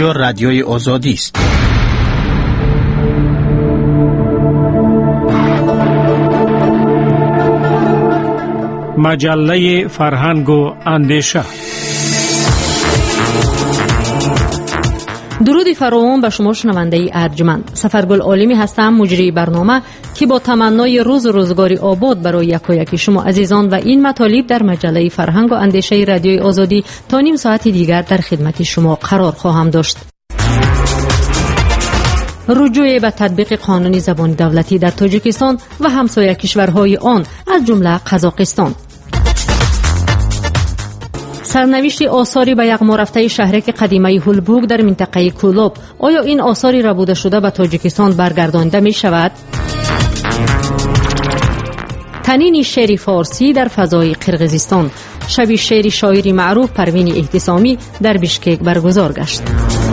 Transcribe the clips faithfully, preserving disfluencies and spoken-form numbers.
اینجا رادیوی آزادی است. مجله فرهنگ و اندیشه. درود فراوان به شما شنونده ارجمند. سفرگل عالمی هستم، مجری برنامه که با تمنای روز و روزگاری آباد برای یکایک شما عزیزان و این مطالب در مجله فرهنگ و اندیشه رادیوی آزادی تا نیم ساعت دیگر در خدمت شما قرار خواهم داشت. رجوع به تطبیق قانون زبان دولتی در تاجیکستان و همسایه کشورهای آن از جمله قزاقستان. سرنوشت آثاری به یغما رفته شهرک قدیمی هولبوگ در منطقه کولوب، آیا این آثاری ربوده شده به تاجیکستان برگردانده می شود؟ تنین شعر فارسی در فضای قرقیزستان، شب شعر شاعری معروف پروین احتسامی در بشکک برگزار گشت.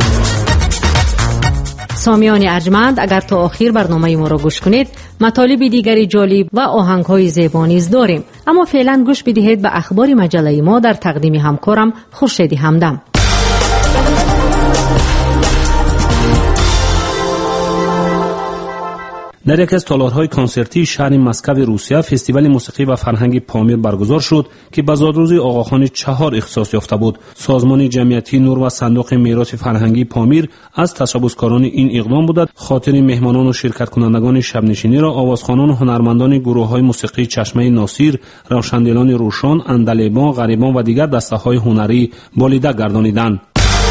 سامیان ارجمند، اگر تا آخر برنامه ما را گوش کنید مطالب دیگری جالب و آهنگ‌های زیبا نیز داریم، اما فعلا گوش بدهید به اخبار مجله ما در تقدیم همکارم خورشید همدم. در یکی از تالارهای کنسرتی شهر مسکو روسیه فستیوال موسیقی و فرهنگی پامیر برگزار شد که به زادروزی آقاخان چهار اختصاص یافته بود. سازمان جمعیتی نور و صندوق میراث فرهنگی پامیر از تشبثکاران این اقدام بودند خاطر مهمانان و شرکت کنندگان شبنشینی را آوازخوانان و هنرمندان گروه‌های موسیقی چشمه ناصیر، روشندلان روشن، اندلیبان، غریبان و دیگر دسته‌های هنری بالیده گردانیدند.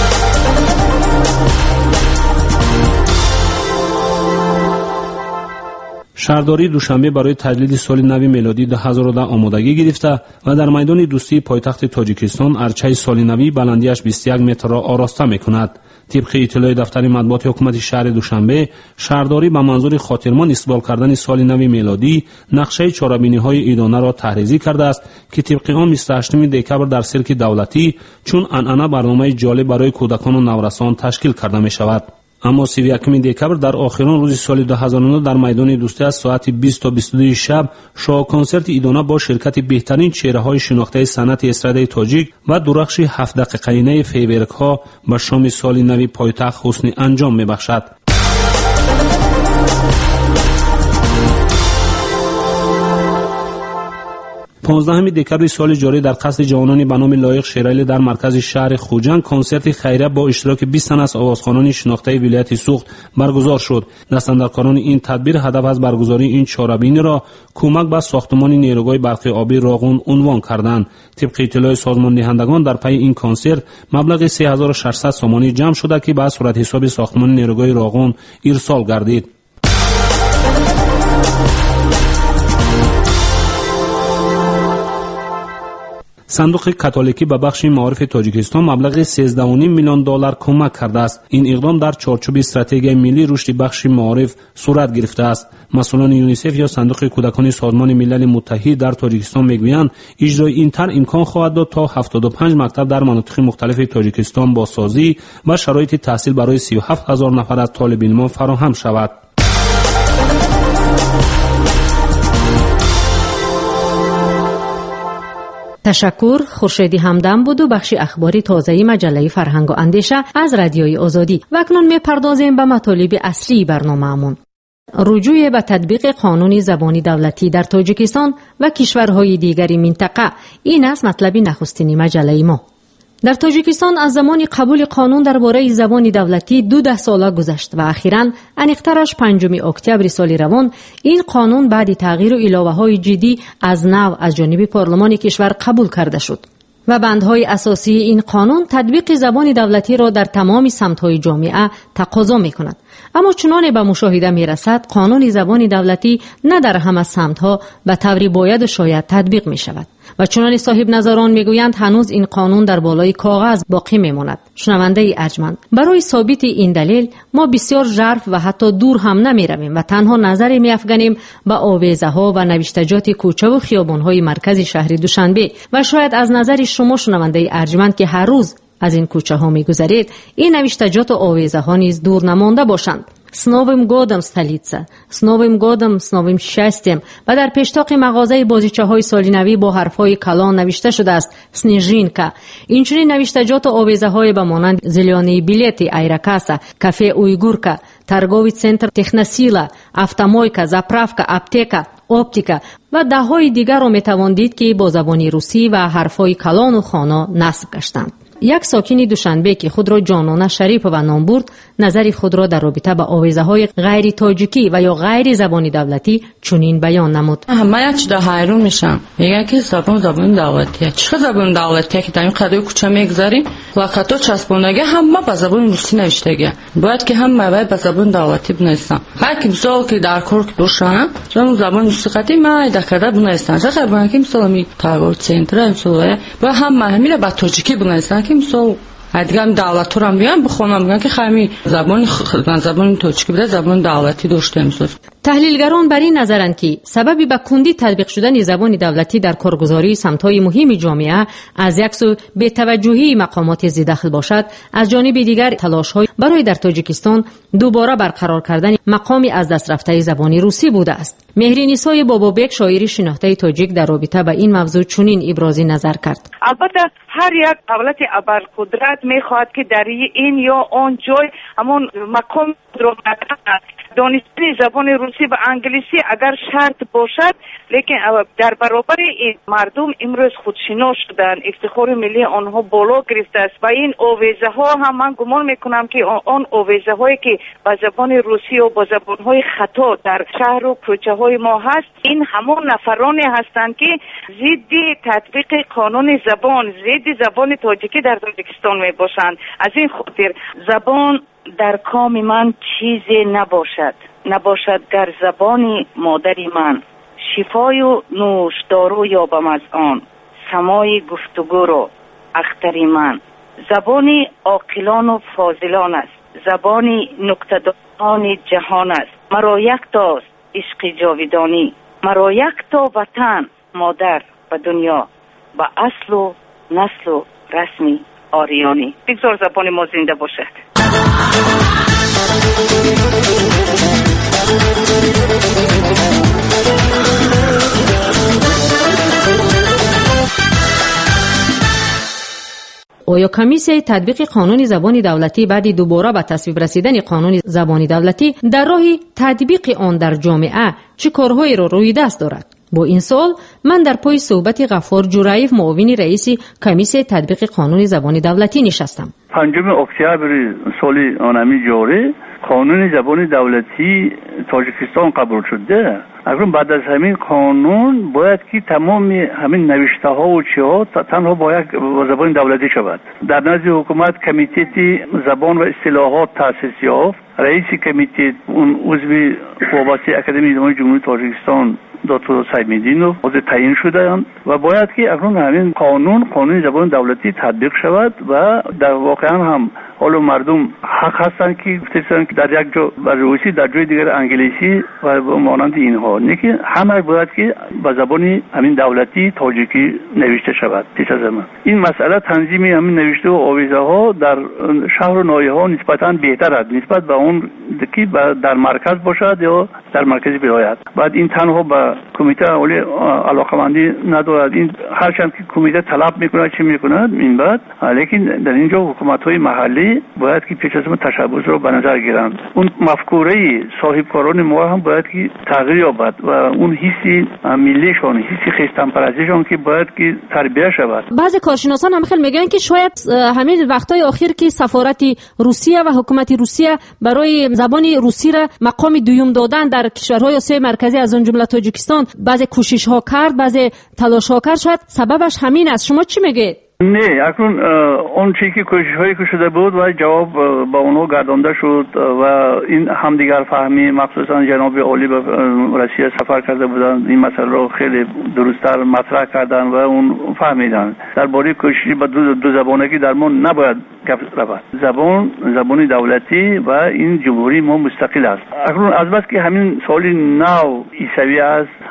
شهرداری دوشنبه برای تجلیل سال نو میلادی دو هزار و ده آمادگی گرفته و در میدان دوستی پایتخت تاجیکستان ارچه سال نوی بلندیش بیست و یک متر را آراسته می‌کند. طبق اطلاع دفتر مطبوعات حکومت شهر دوشنبه، شهرداری به منظور خاطرمان استقبال کردن سال نو میلادی نقشه چهاربینی‌های ایدانه را طراحی کرده است که طبق آن بیست و هشتم دکبر در سیرک دولتی چون عنعنه برنامه جالب برای کودکان و نورسان تشکیل کرده می‌شود. اما سی و یکم دکبر در آخرین روز سال دو هزار و نه در میدان دوستی از ساعت بیست تا بیست و دو شب شاه کنسرت ایدانه با شرکت بهترین چهره‌های شناخته صنعت استرادای تاجیک و درخش هفت دقیقه‌ای فیورک‌ها به شام سال نو پایتخت حسن انجام می‌بخشد. پانزدهم دکبر سال جاری در قصر جوانان به نام لایق شیرایل در مرکز شهر خوجند کنسرت خیریه با اشتراک بیست تن از آوازخوانان شناخته ولایت سوخت برگزار شد. دستاندرکاران این تدبیر هدف از برگزاری این چهاربینی را کمک به ساختمان نیروگاه برقی آبی راغون عنوان کردند. طبق اطلاع سازمان دهندگان در پی این کنسرت مبلغ سه هزار و ششصد سومانی جمع شده که به صورت حساب ساختمان نیروگاه راغون ارسال گردید. صندوق کاتولیکی به بخش معارف تاجیکستان مبلغ سیزده و نیم میلیون دلار کمک کرده است. این اقدام در چارچوب استراتژی ملی رشد بخش معارف صورت گرفته است. مسئولان یونیسف یا صندوق کودکان سازمان ملل متحد در تاجیکستان میگویند اجرای این طرح امکان خواهد داد تا هفتاد و پنج مکتب در مناطق مختلف تاجیکستان با سازی و شرایط تحصیل برای سی و هفت هزار نفر از طالب علمان فراهم شود. تشکر. خورشیدی همدم بود و بخش اخباری تازه مجله فرهنگ و اندیشه از رادیوی آزادی. و اکنون میپردازیم به مطالب اصلی برنامه‌مون. رجوع به تطبیق قانون زبان دولتی در تاجیکستان و کشورهای دیگری منطقه، این است مطلب نخستین مجله ما. در تاجیکستان از زمان قبول قانون درباره زبان دولتی دو ده ساله گذشت و اخیراً انیقترش پنجم اکتبر سال روان این قانون بعد تغییر و علاوه‌های جدی از نو از جانب پارلمان کشور قبول کرده شد و بندهای اساسی این قانون تطبیق زبان دولتی را در تمام سمت‌های جامعه تقاضا می‌کند. اما چنان به مشاهده می‌رسد قانون زبان دولتی نه در همه سمت‌ها به طوری باید و شاید تطبیق می‌شود و چنان صاحب نظران میگویند هنوز این قانون در بالای کاغذ باقی میماند. شنونده ارجمند، برای ثابت این دلیل ما بسیار ژرف و حتی دور هم نمیرویم و تنها نظر میافکنیم به آویزه ها و نوشتجات کوچه و خیابان های مرکز شهر دوشنبه و شاید از نظر شما شنونده ارجمند که هر روز از این کوچه ها میگذرید این نوشتجات و آویزه ها نیز دور نمانده باشند. С Новым годом, столица. С Новым годом, с новым счастьем. و در پیشتاق مغازه بازیچه‌های سالینوی با حرف‌های کلان نوشته شده است سنیژینکا. اینچنین نوشتجات و آویزه‌های به مانند زلیانی بیلیتی ایرکاسا، کافه اویگورکا، торговый центр техносила، автомойка، заправка، аптека، оптика و ده‌های دیگر را می‌توان دید که با زبان روسی و حرف‌های کلان و خوانا نصب گشتند. یک ساکن دوشنبه که خود را جانانه شریف و نام برد، نظر خود را در رابطه با آویزه‌های غیر تاجیکی و یا غیر زبان دولتی چنین بیان نمود. همه چی دا حیرون میشم. میگن که زبان زبان دولتیه. چه زبان دولتیه که در این قدای کوچه میگذاریم؟ پلاکات‌ها چسبوندگی همه با زبان روسی نوشتگی. باید که هم مواد با زبان دولتی بنویسن. هر کی مثال که در کورک دوشن، زبان زبان روسی قدیم ما دکرده بنویسن. چه خبره که مثلا می تاگور سنتر مثلا با هم همین با تاجیکی بنویسن که مثلا دیگه هم دولت رو هم بیان بخونم میگن که خیلی زبان زبان تاجیکی بوده زبان دولتی داشته میشه. تحلیلگران بر این نظرند که سببی به کندی تطبیق شدن زبان دولتی در کارگزاری سمت‌های مهم جامعه از یک سو بی‌توجهی مقامات ذی‌دخل باشد، از جانب دیگر تلاش‌های برای در تاجیکستان دوباره برقرار کردن مقامی از دست رفته زبان روسی بوده است. مهرینیسای بابابک شاعر شناخته تاجیک در رابطه با این موضوع چنین ابراز نظر کرد. البته هر یک دولت ابرقدرت می‌خواهد که در این یا آن جای همون مقام رو دانستن زبان روسی و انگلیسی اگر شرط باشد، لیکن در برابر این مردم امروز خودشناس شدن، افتخار ملی آنها بالا گرفته است و این آویزه ها هم من گمان میکنم که آن آویزه هایی که با زبان روسی و با زبان های خطا در شهر و کوچه های ما هست، این همون نفرانی هستند که ضد تطبیق قانون زبان، ضد زبان تاجیکی در تاجیکستان می باشند. از این خاطر زبان در کام من چیزی نباشد نباشد گر زبان مادری من، شفای و نوشدارو یابم از آن، سمای گفتگو رو اختری من. زبان عاقلان و فاضلان است، زبان نکته‌دانان جهان است. مرا یک تاست عشق جاویدانی، مرا یک تا وطن مادر و دنیا و اصل و نسل و رسمی آریانی. بگذار زبان ما زنده باشد. آیا کمیسیون تطبیق قانون زبان دولتی بعد دوباره به تصویب رسیدن قانون زبان دولتی در راه تطبیق آن در جامعه چه کارهایی را روی دست دارد؟ با این سوال من در پای صحبت غفار جورایف معاون رئیس کمیسیون تطبیق قانون زبان دولتی نشستم. پنجم اکتبر سال آنمی جاری قانون زبان دولتی تاجیکستان قبول شده. اگر بعد از همین قانون باید که تمام همین نوشته ها و چی ها تنها باید زبان دولتی شود. در نزد حکومت کمیته زبان و اصطلاحات تأسیس یافت. رئیس کمیته اون عضو وابسته اکادمی زبان جمهوری تاجیکستان دکتر سیدمدینوف عضو تعیین شدند و باید که اکنون همین قانون قانون زبان دولتی تطبیق شود و در واقعا هم حالا مردم حق هستند که گفتن که در یک جا بر روسی در جای دیگر انگلیسی و مانند اینها نه که همه باید که با زبان همین دولتی تاجیکی نوشته شود. پیش از من این مسئله تنظیم همین نوشته و آویزه ها در شهر و ناحیه ها نسبتا بهتر است نسبت به اون که در مرکز باشد یا در مرکز بیاید. بعد این تنها با کمیته اولی علاقمندی ندارد. این هرچند که کمیته طلب میکنه چی میکند این بعد، لیکن در اینجا حکومت های محلی باید که پیش از ما تشبث رو به نظر گیرند. اون مفکوره صاحبکاران ما هم باید که تغییر یابد و اون حسی ملیشون، حسی خویشتن پرستیشون که باید که تربیت شود. بعضی کارشناسان هم خیلی میگن که شاید همین وقتای اخیر که سفارت روسیه و حکومت روسیه برای زبان روسی را مقام دوم دادن در کشورهای آسیای مرکزی از اون جمله تاجیکستان بعضی کوشش ها کرد، بعضی تلاش ها کرد، شاید سببش همین است. شما چی میگید؟ نه، اکنون اون چیزی که کوشش هایی که شده بود و جواب با اونها گردانده شد و این همدیگر فهمی مخصوصا جناب عالی به روسیه سفر کرده بودن، این مسئله رو خیلی درست‌تر مطرح کردن و اون فهمیدن درباره کوشش با دو, دو زبانگی در ما نباید گپ رود. زبان زبان دولتی و این جمهوری ما مستقل است. اکنون از بس که همین سال نو عیسوی است،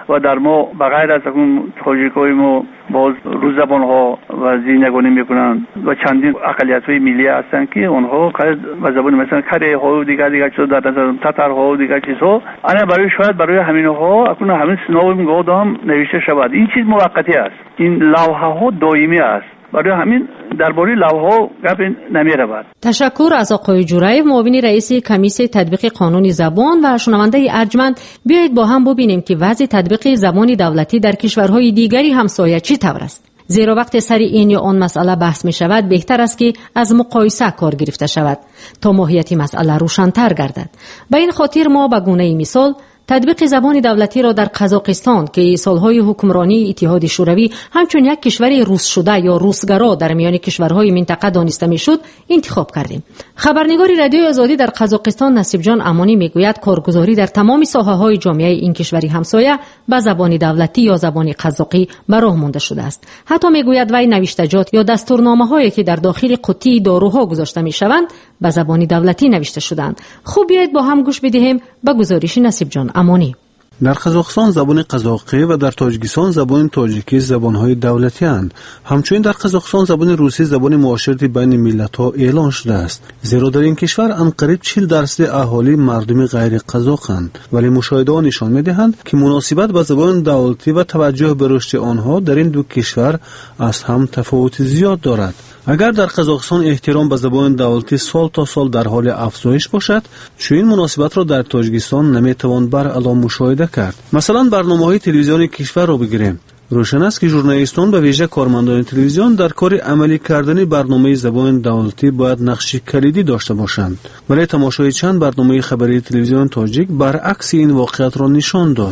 و در ما بغیر از اون تاجیکای ما باز رو زبان ها و زینگانی میکنن و چندین اقلیت های ملی هستن که اونها و زبان مثلا کره ها و دیگر دیگر چیز در نظر تتر ها و دیگر چیزها انا برای شاید برای همین ها اکنون همین سناو میگود هم نوشته شود. این چیز موقتی است، این لوحه ها دائمی است، برای همین درباره لوحه گپ نمی رود. تشکر از آقای جورایف، معاون رئیس کمیسیون تطبیق قانون زبان و شنونده ارجمند. بیایید با هم ببینیم که وضع تطبیق زبان دولتی در کشورهای دیگری همسایه چی طور است. زیرا وقت سر این یا آن مسئله بحث می شود بهتر است که از مقایسه کار گرفته شود تا ماهیت مسئله روشن‌تر گردد. به این خاطر ما به گونه مثال تطبیق زبان دولتی را در قزاقستان که سالهای حکمرانی اتحاد شوروی همچون یک کشور روس شده یا روسگرا در میان کشورهای منطقه دانسته میشد انتخاب کردیم. خبرنگار رادیوی آزادی در قزاقستان نصیب جان امانی میگوید کارگزاری در تمام ساحه‌های جامعه این کشوری همسایه به زبان دولتی یا زبان قزاقی به راه مانده شده است. حتی میگوید وی نوشتجات یا دستورنامه‌هایی که در داخل قوطی داروها گذاشته میشوند به زبان دولتی نوشته شدند. خوب بیایید با هم گوش بدهیم به گزارش نصیب جان امانی. در قزاقستان زبان قزاقی و در تاجیکستان زبان تاجیکی زبان‌های دولتی اند. همچنین در قزاقستان زبان روسی زبان معاشرت بین ملت‌ها اعلان شده است. زیرا در این کشور انقریب چهل درصد اهالی مردم غیر قزاقند، ولی مشاهده‌ها نشان می‌دهند که مناسبت با زبان دولتی و توجه به رشد آنها در این دو کشور از هم تفاوت زیاد دارد. اگر در قزاقستان احترام به زبان دولتی سال تا سال در حال افزایش باشد، چنین مناسبت را در تاجیکستان نمی‌توان بر علام مشاهده کرد. مثلا برنامه‌های تلویزیونی کشور را بگیریم. روشن است که ژورنالیستان به ویژه کارمندان تلویزیون در کار عملی کردن برنامه زبان دولتی باید نقش کلیدی داشته باشند. ولی تماشای چند برنامه خبری تلویزیون تاجیک برعکس این واقعیت را نشان داد.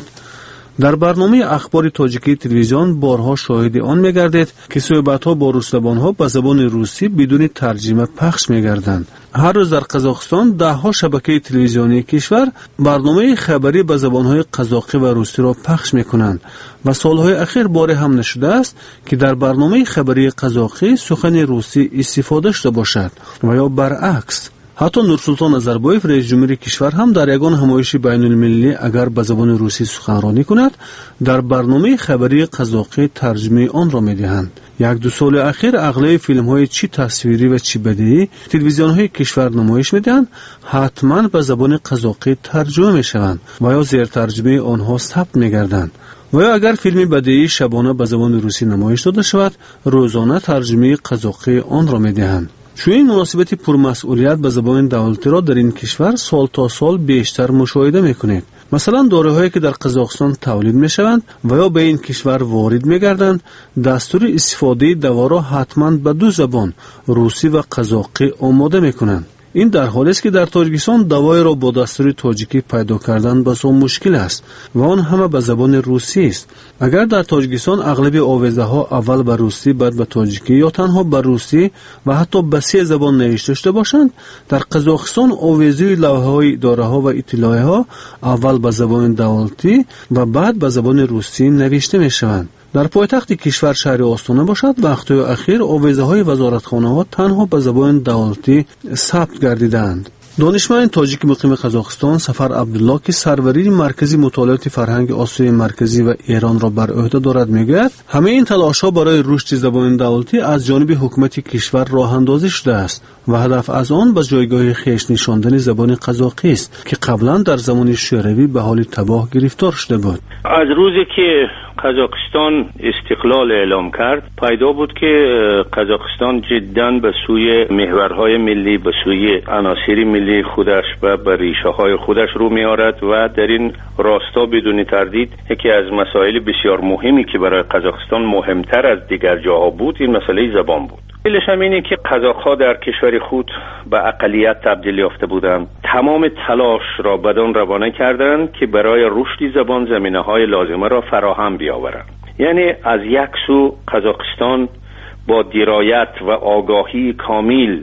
در برنامه اخبار تاجیکی تلویزیون بارها شاهد آن می‌گردید که صحبت‌ها با روس‌زبان‌ها به زبان روسی بدون ترجمه پخش می‌گردند. هر روز در قزاقستان ده‌ها شبکه تلویزیونی کشور برنامه خبری به زبان‌های قزاقی و روسی را پخش می‌کنند و سال‌های اخیر بار هم نشده است که در برنامه خبری قزاقی سخن روسی استفاده شده باشد و یا برعکس. حتی نورسلطان نظربایف رئیس جمهوری کشور هم در یگان همایش بین المللی اگر به زبان روسی سخنرانی کند در برنامه خبری قزاقی ترجمه آن را می‌دهند. یک دو سال اخیر اغلب فیلم‌های چی تصویری و چی بدیعی تلویزیون‌های کشور نمایش می‌دهند حتما به زبان قزاقی ترجمه می‌شوند و یا زیر ترجمه آنها ثبت می‌گردند. و یا اگر فیلم بدیعی شبانه به زبان روسی نمایش داده شود روزانه ترجمه قزاقی آن را می‌دهند. چون این مناسبت پرمسئولیت به زبان دولتی را در این کشور سال تا سال بیشتر مشاهده میکنید. مثلا داروهایی که در قزاقستان تولید میشوند و یا به این کشور وارد میگردند دستور استفاده دوا را حتما به دو زبان روسی و قزاقی آماده میکنند. این در حالی است که در تاجیکستان دوای را با دستور تاجیکی پیدا کردن بسیار مشکل است و آن همه به زبان روسی است. اگر در تاجیکستان اغلب آویزه ها اول به روسی بعد به تاجیکی یا تنها به روسی و حتی به سه زبان نوشته شده باشند، در قزاقستان آویزه لوحه های اداره ها و اطلاعیه ها اول به زبان دولتی و بعد به زبان روسی نوشته می شوند. در پایتخت کشور شهر آستانه باشد وقتی اخیر آویزه های وزارتخانه ها تنها به زبان دولتی ثبت گردیدند. دانشمند تاجیک مقیم قزاقستان سفر عبدالله که سروری مرکزی مطالعات فرهنگ آسیای مرکزی و ایران را بر عهده دارد میگوید همه این تلاش‌ها برای رشد زبان دولتی از جانب حکومت کشور راه اندازی شده است و هدف از آن به جایگاه خویش نشاندن زبان قزاقی است که قبلا در زمان شوروی به حال تباه گرفتار شده بود. از روزی که قزاقستان استقلال اعلام کرد پیدا بود که قزاقستان جداً به سوی محورهای ملی، به سوی عناصر ملی خودش و به ریشه های خودش رو می آرد و در این راستا بدون تردید یکی از مسائل بسیار مهمی که برای قزاقستان مهمتر از دیگر جاها بود این مسئله زبان بود. دلیلش هم اینه که قزاق‌ها در کشور خود به اقلیت تبدیل یافته بودند. تمام تلاش را بدان روانه کردند که برای رشد زبان زمینه‌های لازمه را فراهم بیاورند. یعنی از یک سو قزاقستان با درایت و آگاهی کامل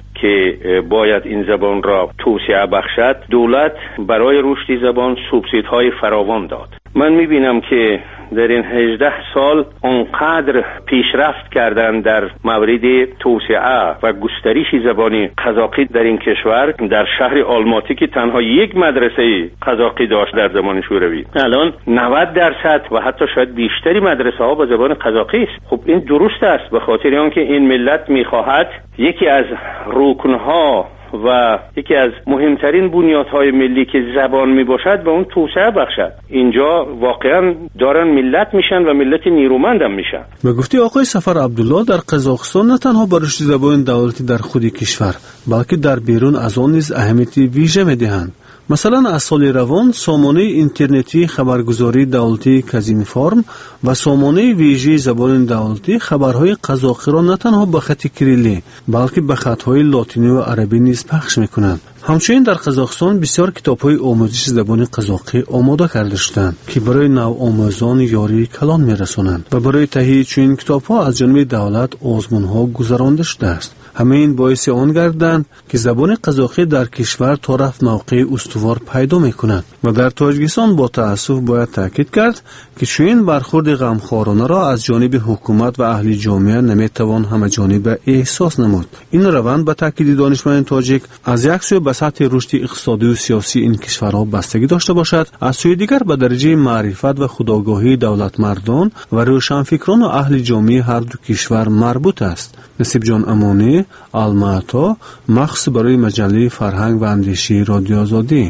که باید این زبان را توسعه بخشد، دولت برای رشد زبان سوبسیدهای فراوان داد. من می‌بینم که در این هجده سال اونقدر پیشرفت کردن در مورد توسعه و گسترش زبان قزاقی در این کشور. در شهر آلماتی که تنها یک مدرسه قزاقی داشت در زمان شوروی، الان نود درصد و حتی شاید بیشتری مدرسه ها با زبان قزاقی است. خب این درست است، به خاطر آنکه این ملت میخواهد یکی از رکنها و یکی از مهمترین بنیادهای ملی که زبان می باشد به اون توسعه بخشد. اینجا واقعا دارن ملت میشن و ملت نیرومند هم میشن. به گفته آقای سفر عبدالله، در قزاقستان نه تنها به رشد زبان دولتی در خود کشور بلکه در بیرون از آن نیز اهمیت ویژه میدهند. مثلا از سال روان سامانه اینترنتی خبرگزاری دولتی کازیم فارم و سامانه ویژه زبان دولتی خبرهای قزاقی را نه تنها به خط کریلی بلکه به خطهای لاتینی و عربی نیز پخش میکنند. همچنین در قزاقستان بسیار کتاب‌های آموزش زبان قزاقی آماده کرده شدند که برای نوآموزان یاری کلان می‌رسانند و برای تهیه چنین کتاب‌ها از جانب دولت آزمون‌ها گذرانده شده است. همین باعث آن گردند که زبان قزاقی در کشور تا رفت موقع استوار پیدا می‌کند و در تاجیکستان با تأسف باید تاکید کرد که چنین برخورد غمخوارانه را از جانب حکومت و اهل جامعه نمی‌توان همه جانبه احساس نمود. این روند به تاکید دانشمند تاجیک از یک سوی به سطح رشد اقتصادی و سیاسی این کشورها بستگی داشته باشد، از سوی دیگر به درجه معرفت و خودآگاهی دولت مردان و روشنفکران و اهل جامعه هر دو کشور مربوط است. نصیب جان امانی، الماتا، مخصوص برای مجله فرهنگ و اندیشه رادیو آزادی.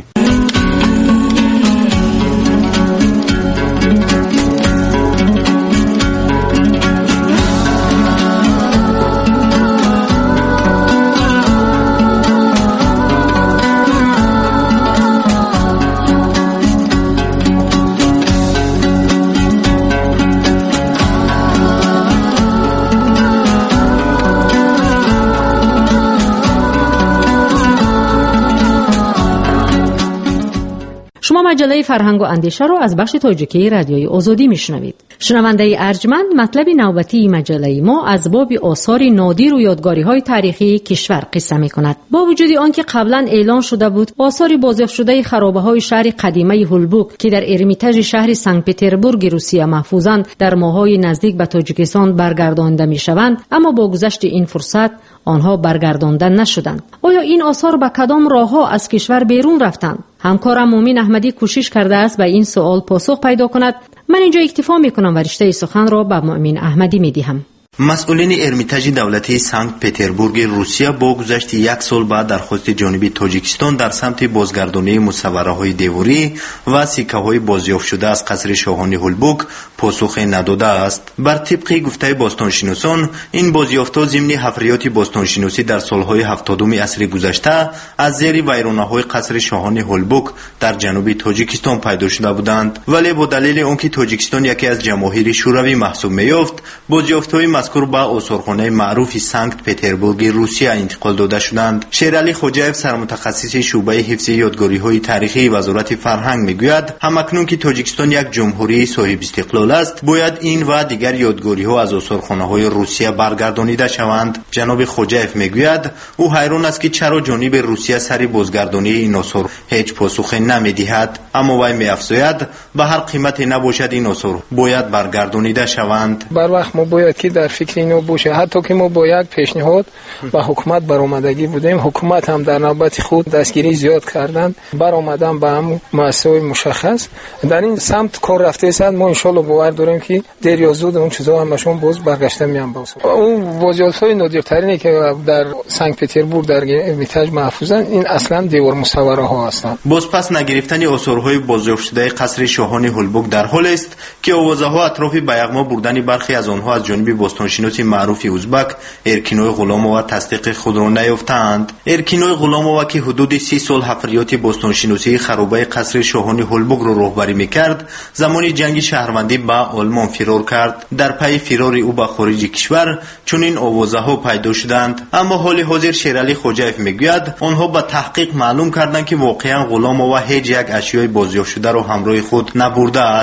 مجله فرهنگ و اندیشه رو از بخش تاجیکی رادیوی آزادی میشنوید. شنونده ارجمند، مطلب نوبتی مجله ما از باب آثار نادر و یادگاری‌های تاریخی کشور قصه می‌کند. با وجود آنکه قبلا اعلان شده بود آثار بازیافت شده خرابه‌های شهر قدیمی هولبوک که در ارمیتاژ شهر سن پترزبورگ روسیه محفوظند در ماه‌های نزدیک به تاجیکستان برگردانده می‌شوند، اما با گذشت این فرصت آنها برگردانده نشدند. آیا این آثار به کدام راه‌ها از کشور بیرون رفتند؟ همکارم مومین احمدی کوشش کرده است به این سوال پاسخ پیدا کند. من اینجا اکتفا میکنم و رشته سخن را به مومین احمدی میدهم. مسئولین ارمیتاژ دولتی سنت پترزبورگ روسیه با گذشت یک سال بعد درخواست جانبی تاجیکستان در سمت بازگردانی مصوره‌های دیواری و سکه‌های بازیافت شده از قصر شاهانی هولبوک پاسخ نداده است. بر طبق گفته باستانشناسان، این بازیافت‌ها ضمن حفریات باستانشناسی در سالهای هفتادم عصر گذشته از زیر ویرانه‌های قصر شاهانی هولبوک در جنوب تاجیکستان پیدا شده بودند، ولی با دلیل آنکه تاجیکستان یکی از جماهیر شوروی محسوب می‌یافت، بازیافت‌های مذکور به آثارخانه معروف سنت پترزبورگ روسیه انتقال داده شدند. شیرعلی خوجایف، سرمتخصص شعبه حفظ یادگاری‌های تاریخی وزارت فرهنگ میگوید همکنون که تاجیکستان یک جمهوری صاحب استقلال است، باید این و دیگر یادگاری‌ها از آثارخانه‌های روسیه برگردانیده شوند. جناب خوجایف میگوید او حیران است که چرا جانب روسیه سری بازگردانی این آثار هیچ پاسخ نمیدهد، اما وی می‌افزاید به هر قیمتی نباشد این آثار باید برگردانیده شوند. بر وقت ما باید که در فکر اینو باشه، حتی که ما با یک پیشنهاد به حکومت برآمدگی بودیم، حکومت هم در نوبت خود دستگیری زیاد کردند، برآمدن به هم مسائل مشخص در این سمت کار رفته است. ما ان شاء الله باور داریم که دیر یا زود اون چیزا همشون باز برگشته میان. باز اون وضعیت‌های نادرترینی که در سن پترزبورگ در ارمیتاژ محفوظن، این اصلا دیوار مصوره ها هستند. باز پس نگرفتن آثارهای بازیافت شده قصر شاهانی هولبوک در حال است که آوازها اطراف بیغما بردن برخی از آنها از جانب باستانشناس معروف ازبک ارکینوی غلامووا تصدیق خود را نیافتند. ارکینوی غلامووا که حدود سی سال حفریات باستانشناسی خرابه قصر شاهانی هولبوک را راهبری میکرد، زمانی جنگ شهروندی به آلمان فرار کرد. در پی فرار او به خارج کشور چنین آوازها پیدا شدند، اما حال حاضر شیرعلی خوجایف میگوید آنها به تحقیق معلوم کردند که واقعا غلامووا هیچ یک اشیای بازیافت شده را همراه خود نبرده است.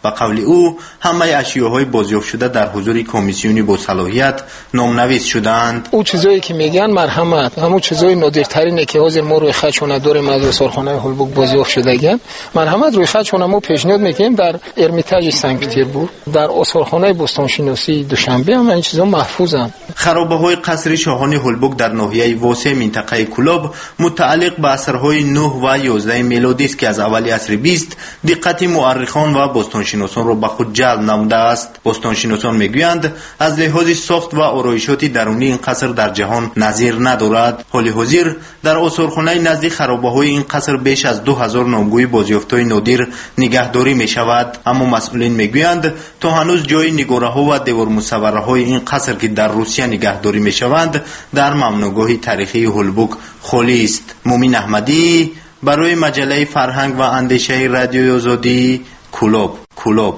به قول او همه اشیاءهای بازیافت شده در حضور کمیسیونی با صلاحیت نامنویس شدند. او چیزایی که میگن مرحمت، همون چیزای نادرترینه که حاضر ما روی خط چونه داریم از سرخانه هولبوک بازیافت شدگان. مرحمت روی خط چونه ما پیشنهاد میکنیم در ارمیتاژ سن پتربورگ، در سرخانه بوستانشناسی دوشنبه هم این چیزا محفوظن. خرابه‌های قصر شاهان هولبوک در ناحیه واسع منطقه کلوب متعلق به عصرهای نه و یازده میلادی است که از اوایل عصر بیست دقت مورخان و باستانشناسان را به خود جلب نموده است. باستانشناسان میگویند از لحاظ ساخت و آرایشات درونی این قصر در جهان نظیر ندارد. حال حاضر در آثارخانه نزد خرابه‌های این قصر بیش از دو هزار نامگوی بازیافت‌های نادر نگهداری می شود، اما مسئولین میگویند تا هنوز جای نگاره‌ها و دیوار مصوره‌های این قصر که در روسیه نگهداری می شوند در ممنوعگاه تاریخی هولبوک خالی است. مومین احمدی برای مجله فرهنگ و اندیشه رادیوی آزادی، کلوب کلوب.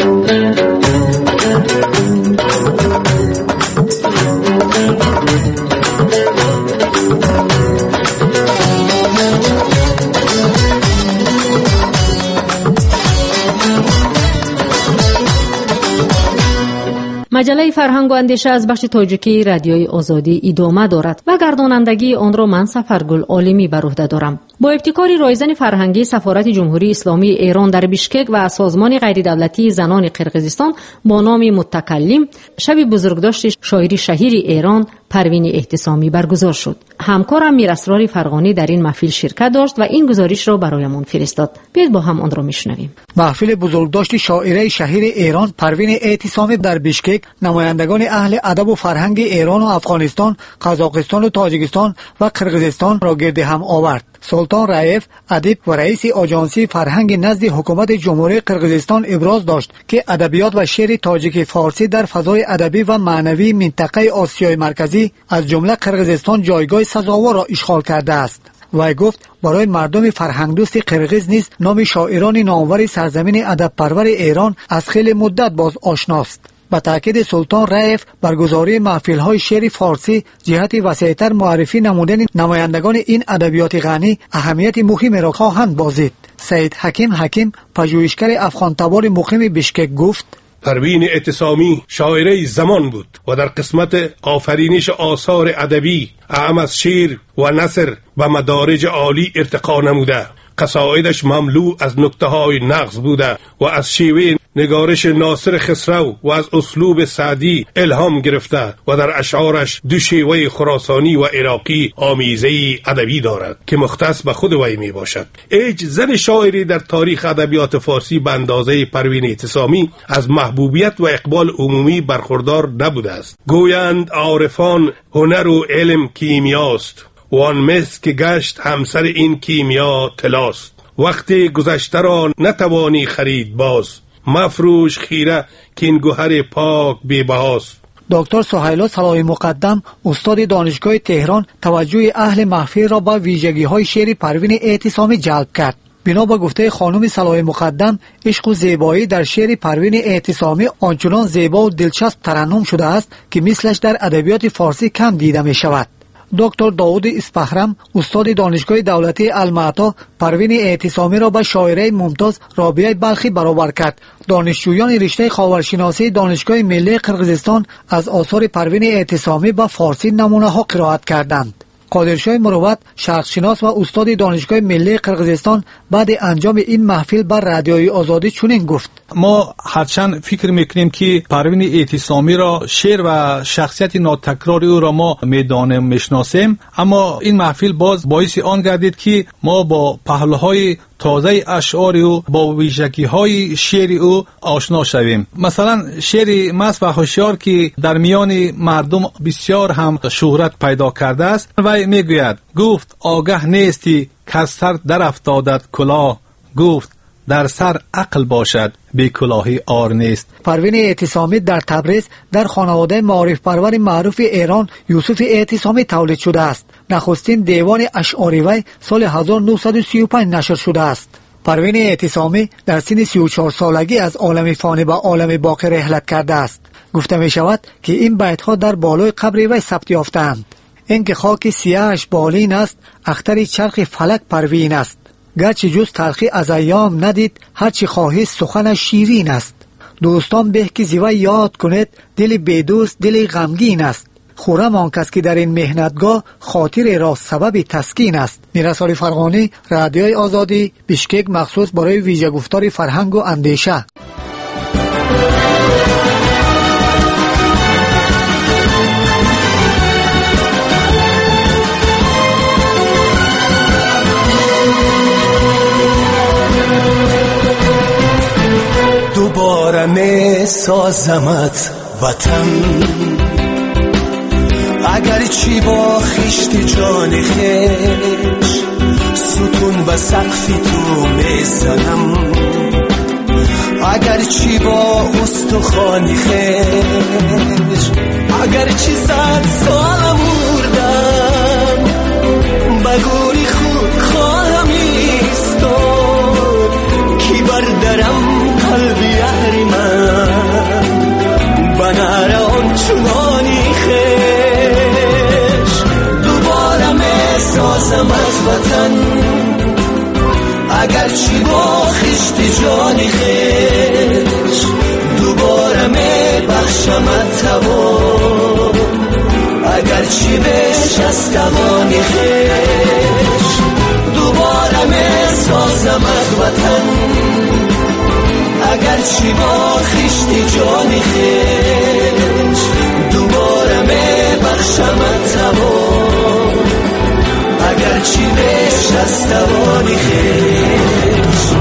مجله فرهنگ و اندیشه از بخش تاجیکی رادیوی آزادی ادامه دارد و گردانندگی آن را من سفرگل عالمی بر عهده دارم. با ابتکار رایزن فرهنگی سفارت جمهوری اسلامی ایران در بیشکک و سازمان غیردولتی زنان قرقیزستان با نام متکلم، شب بزرگداشت شاعری شهیر ایران پروین اعتصامی برگزار شد. همکارم میراسرار فرغانی در این محفل شرکت داشت و این گزارش را برایمان فرستاد. بیایید با هم آن را میشنویم. محفل بزرگداشت شاعره شهیر ایران پروین اعتصامی در بیشکک نمایندگان اهل ادب و فرهنگ ایران و افغانستان، قزاقستان و تاجیکستان و قرقیزستان را گرد هم آورد. سلطان رایف ادیب و رئیس آژانسی فرهنگ نزد حکومت جمهوری قرقیزستان ابراز داشت که ادبیات و شعر تاجیک فارسی در فضای ادبی و معنوی منطقه آسیای مرکزی از جمله قرقیزستان جایگاه سزاوار را اشغال کرده است. وی گفت برای مردم فرهنگ دوست قرقیز نیز نام شاعران نامور سرزمین ادب پرور ایران از خیلی مدت باز آشناست. با تاکید سلطان رایف برگزاری محفل‌های شعر فارسی جهت وسیع‌تر معرفی نمودن نمایندگان این ادبیات غنی اهمیت مهمی را خواهند بازید. سید حکیم حکیم پژوهشگر افغان تبار مقیم بیشکک گفت پروین اعتصامی شاعره زمان بود و در قسمت آفرینش آثار ادبی اعم از شعر و نثر و مدارج عالی ارتقا نموده. قصائدش مملو از نکته‌های نغز بوده و از شیوه نگارش ناصر خسرو و از اسلوب سعدی الهام گرفته و در اشعارش دو شیوه خراسانی و عراقی آمیزه‌ای ادبی دارد که مختص به خود وی می باشد. هیچ زن شاعری در تاریخ ادبیات فارسی به اندازه پروین اعتصامی از محبوبیت و اقبال عمومی برخوردار نبوده است. گویند عارفان هنر و علم کیمیاست، وان مس که گشت همسر این کیمیا طلاست. وقتی گذشته را نتوانی خرید باز، مفروش خیره که این گوهر پاک بی‌بهاست. دکتر سهیلا صلاح مقدم استاد دانشگاه تهران توجه اهل محفل را به ویژگی‌های شعر پروین اعتصامی جلب کرد. بنا به گفته خانم صلاح مقدم، عشق و زیبایی در شعر پروین اعتصامی آنچنان زیبا و دلچسب ترنم شده است که مثلش در ادبیات فارسی کم دیده می شود. دکتر داود اسپهرم استاد دانشگاه دولتی المعطا پروین اعتصامی را به شاعره ممتاز رابعه بلخی برابر کرد. دانشجویان رشته خاورشناسی دانشگاه ملی قرقیزستان از آثار پروین اعتصامی به فارسی نمونه ها قرائت کردند. قادرشاه مروت شخصشناس و استاد دانشگاه ملی قرقیزستان بعد انجام این محفل بر رادیوی آزادی چنین گفت: ما هرچند فکر میکنیم که پروین اعتصامی را شعر و شخصیت ناتکراری او را ما میدانیم میشناسیم، اما این محفل باز باعث آن گردید که ما با پهلوهای تازه اشعار او با ویژگی‌های شعر او آشنا شویم. مثلا شعر مست و هوشیار که در میان مردم بسیار هم شهرت پیدا کرده است و میگوید: گفت آگه نیستی که از سر در افتادت کلاه، گفت در سر عقل باشد بی کلاهی آر نیست. پروین اعتصامی در تبریز در خانواده معارف پرور معروف ایران یوسف اعتصامی تولد شده است. نخستین دیوان اشعاری وی سال هزار و نهصد و سی و پنج نشر شده است. پروین اعتصامی در سن سی و چهار سالگی از عالم فانی به عالم باقی رحلت کرده است. گفته می شود که این بیت‌ها در بالای قبر وی ثبت یافتند: این که خاک سیاهش بالین است، اختر چرخ فلک پروین است. گرچه جز تلخی از ایام ندید، هرچی خواهی سخنش شیرین است. دوستان به که زیوه یاد کنید، دل بدوست دل غمگین است. خورم آن کس که در این مهنتگاه خاطر را سبب تسکین است. میرسالی فرغانی، رادیوی آزادی، بیشکک، مخصوص برای ویژه گفتار فرهنگ و اندیشه. دوباره می سازمت وطن، اگر چی با خشت جان خیش ستون به سقفی تو میزنم، اگر چی با استخوانی خیش، اگر چی صد سال مردم بگوری خود خواهم ایستاد، کی بردارم قلبی یاری من بناره آن چنانی خیش. دوباره می سازم از وطن، اگر چی با خشت جانی خیش، دوباره می بخشم توان، اگر چی بش از توانی خیش. دوباره می سازم از وطن، اگر چی با خشت جانی خیش، دوباره می بخشم توان، اگر چی بش از توانی خیش.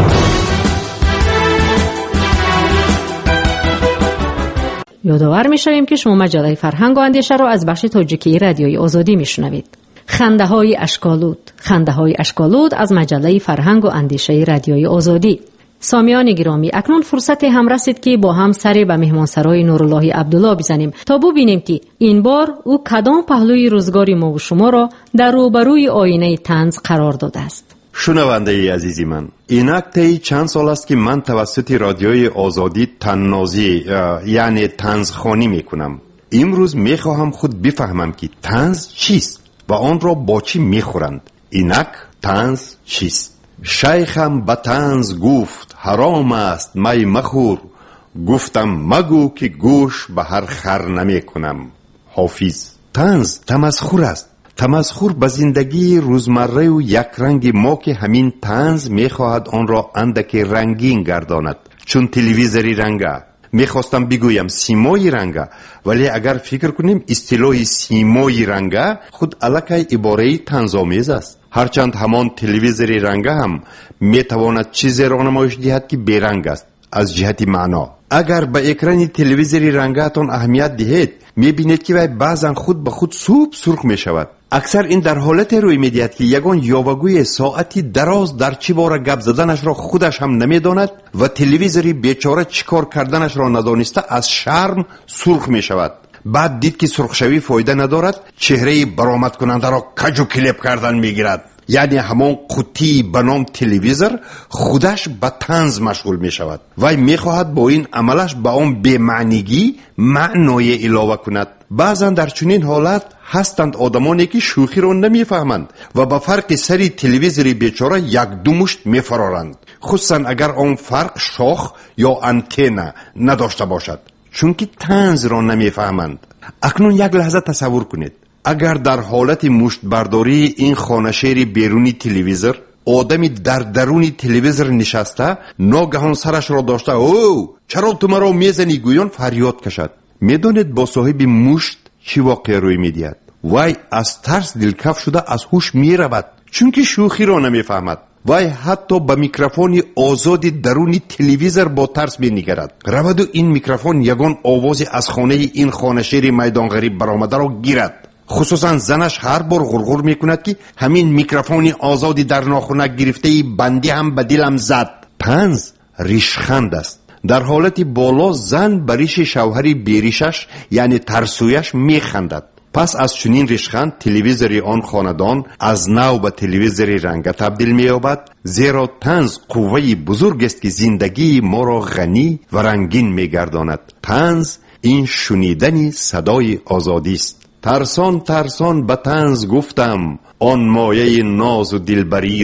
یادآور می‌شویم که شما مجله فرهنگ و اندیشه را از بخش تاجیکی رادیوی آزادی میشنوید. خنده های اشکالود، خنده های اشکالود از مجله فرهنگ و اندیشه رادیوی آزادی. سامیان گرامی، اکنون فرصت هم رسید که با هم سری به مهمانسرای نورالله عبدالله بزنیم تا ببینیم که این بار او کدام پهلوی روزگار ما و شما را در روبروی آینه طنز قرار داده است. شنونده عزیزی من، اینک طی چند سال است که من توسط رادیوی آزادی طنازی یعنی طنزخوانی میکنم. امروز میخواهم خود بفهمم که طنز چیست و آن را با چی میخورند. اینک طنز چیست؟ شیخم به طنز گفت حرام است می مخور، گفتم مگو که گوش به هر خر نمی کنم. حافظ. طنز تمسخر است. تمسخر به زندگی روزمره و یک رنگ ما که همین طنز می خواهد آن را اندک رنگین گرداند، چون تلویزری رنگه. می خواستم بگویم سیمای رنگه، ولی اگر فکر کنیم اصطلاح سیمای رنگه خود الکی عباره طنزآمیز است. هرچند همان تلویزری رنگه هم می تواند چیزی را نمایش دهد که بیرنگ است از جهت معنا. اگر به اکران تلویزری رنگاتون اهمیت دهید می بینید که بعضا خود به خود سوپ سرخ می شود. اکثر این در حالت روی می دهد که یگان یاوه‌گوی ساعتی دراز در چی باره گپ زدنش را خودش هم نمی داند و تلویزری بیچاره چیکار کردنش را ندانسته از شرم سرخ می شود. بعد دید که سرخشوی فایده ندارد، چهره برآمد کننده را کج و کلیپ کردن میگیرد. یعنی همان قوطی به نام تلویزر خودش به طنز مشغول می شود. وی می خواهد با این عملش به آن بی‌معنیگی معنای علاوه کند. بعضا در چنین حالت هستند آدمانی که شوخی را نمی فهمند و به فرق سری تلویزری بیچاره یک دو مشت می فرارند، خصوصا اگر آن فرق شاخ یا انتن نداشته باشد، چون که طنز را نمی فهمند. اکنون یک لحظه تصور کنید اگر در حالت مشت برداری این خانشیر بیرونی تلویزر آدمی در درونی تلویزر نشسته ناگهان سرش را داشته او چرا تو مرا میزنی گویان فریاد کشد، میدونید با صاحب مشت چی واقع روی میدهد؟ وای از ترس دلکف شده از هوش میرود، چون که شوخی را نمیفهمد. وای حتی به میکروفون آزادی درونی تلویزر با ترس بینگرد. رود و این میکروفون یگان آوازی از خانه این خانشیر میدان غریب برآمده را گیرد. خصوصا زنش هر بار غرغر میکند که همین میکروفون آزادی در ناخنک گرفته بندی هم به دلم زد. طنز ریشخند است. در حالت بالا زن به ریش شوهری بیریشش یعنی ترسویش میخندد. پس از چنین ریشخند تلویزری آن خاندان از نو به تلویزری رنگه تبدیل می‌یابد، زیرا طنز قوه بزرگ است که زندگی ما را غنی و رنگین می‌گرداند. طنز این شنیدن صدای آزادی است. ترسان ترسان به طنز گفتم آن مایه ناز و دلبری را،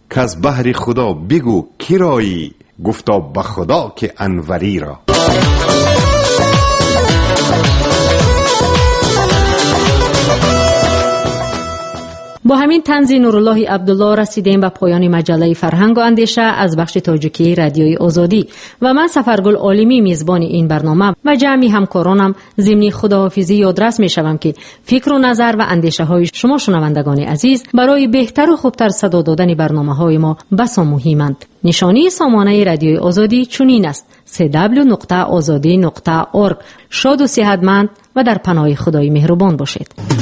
که از بحر خدا بگو کرایی، گفتا به خدا که انوری را. با همین طنز نورالله عبدالله رسیدیم به پایان مجله فرهنگ و اندیشه از بخش تاجیکی رادیوی آزادی و من سفرگل عالمی میزبان این برنامه و جمعی همکارانم ضمن خداحافظی یادرس میشوم که فکر و نظر و اندیشه های شما شنوندگان عزیز برای بهتر و خوبتر صدا دادن برنامه های ما بسا مهمند. نشانی سامانه رادیوی آزادی چنین است: دبلیو دبلیو دبلیو نقطه آزادی نقطه اورگ. شاد و صحتمند و در پناه خدای مهربان باشید.